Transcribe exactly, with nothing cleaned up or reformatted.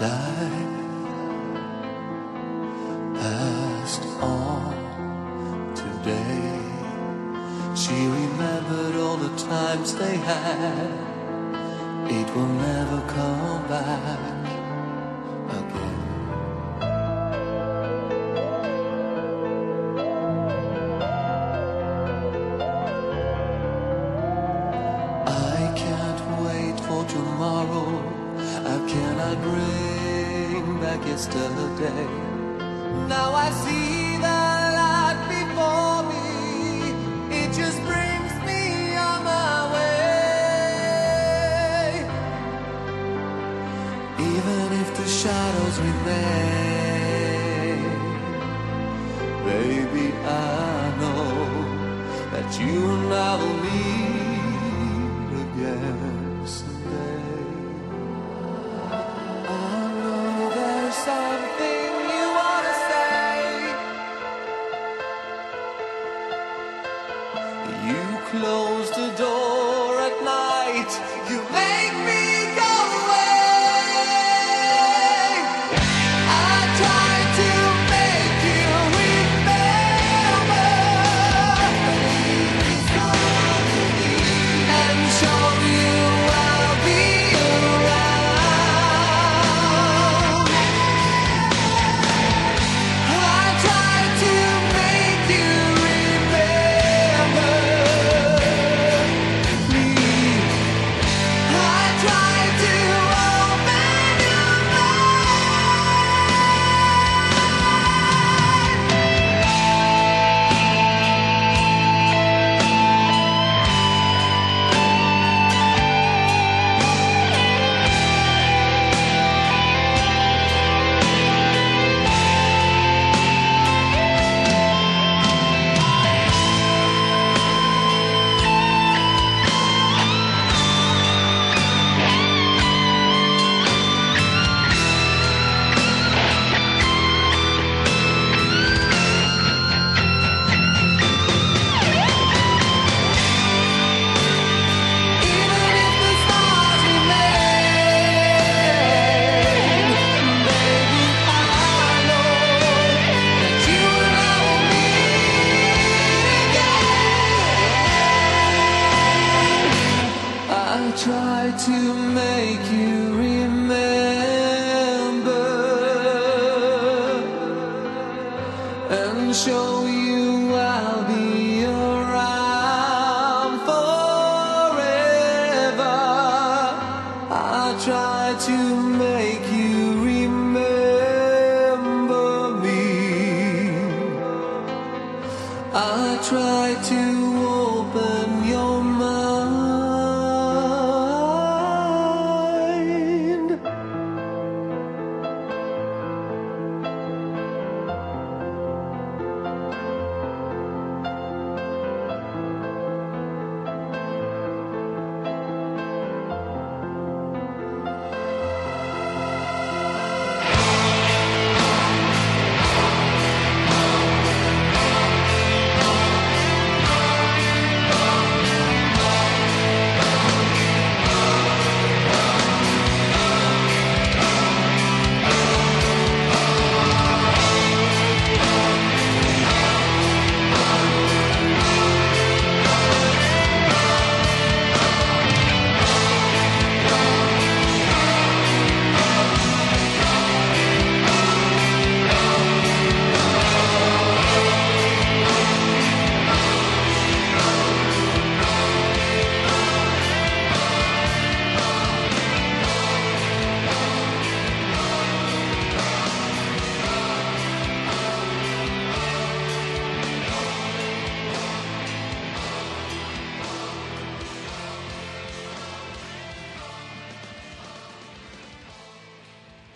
life passed on today. She remembered all the times they had. It will never come back again. I can't wait for tomorrow. How can I bring back yesterday? Now I see the light before me. It just brings me on my way. Even if the shadows remain, baby, I know that you and I will meet again someday. I know there's something you wanna say. You close the door at night. You make me go away. I try to make you remember and show you I'll be around. I try to make you remember me. I try to open your try to make you remember and show you I'll be around forever. I try to make you